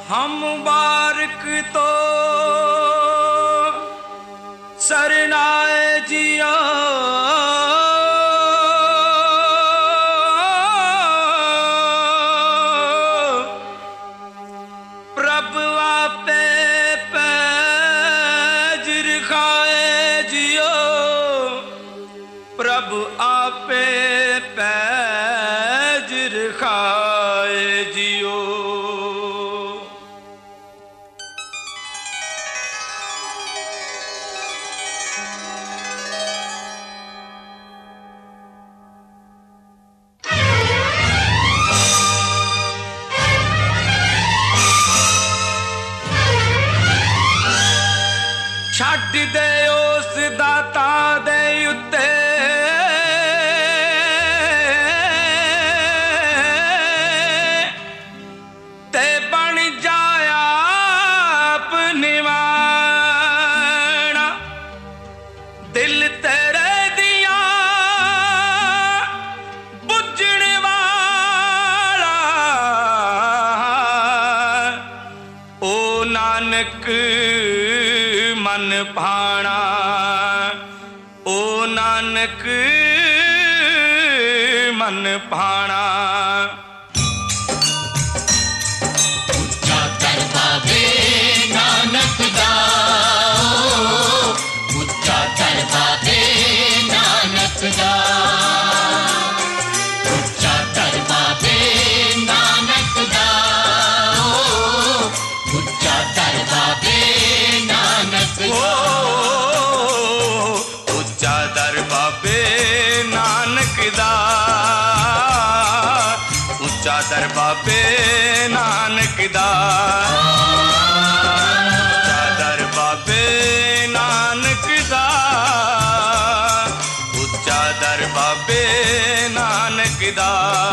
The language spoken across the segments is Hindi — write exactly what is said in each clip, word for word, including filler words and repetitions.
हम मुबारक तो सरनाए जियो प्रभु आपे पैजर खाए जियो प्रभु आपे पैजर खाए जियो। छड्ड दे उस दाता दे उत्ते ते बन जाया अपनी वाणा दिल तेरे दिया बुझण वाला ओ नानक मन भाना ओ नानक मन भाना। उच्चा कर बाबे नानक दा उच्चा कर बाबे नानक दा उच्चा कर बाबे नानक दा उच्चा कर बाबे नानक ओ उच्चा दर बाबे नानक दा उच्चा दर बाबे नानक दा उच्चा दर बाबे नानक दा उच्चा दर बाबे नानक दा।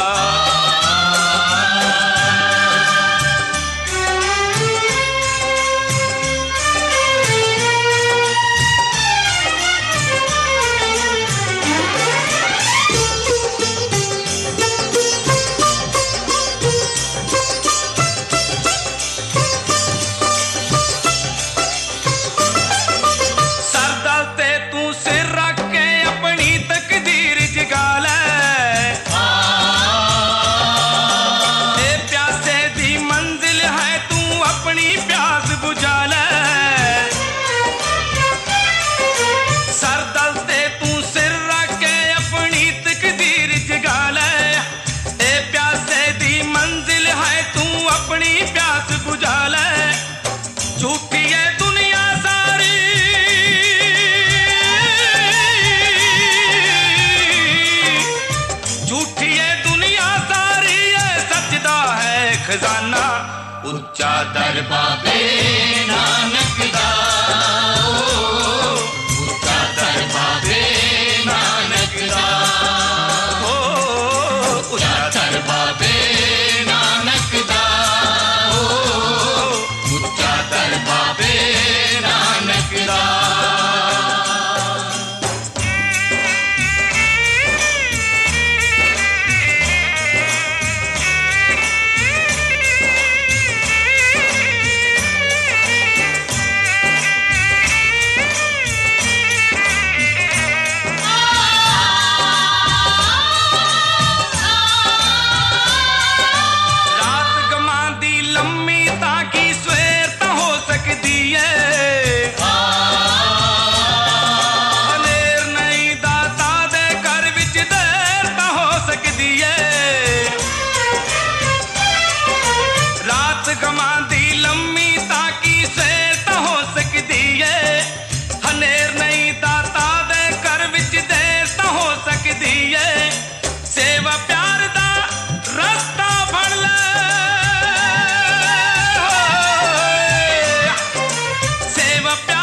खजाना उच्चा दर बाबे नानक दा उच्चा दर बाबे नानक दा उच्चा दर बाबे नानक दा उच्चा दर बाबे नानक दा।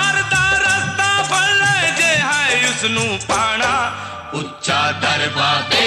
पाना उच्चा दर बाबे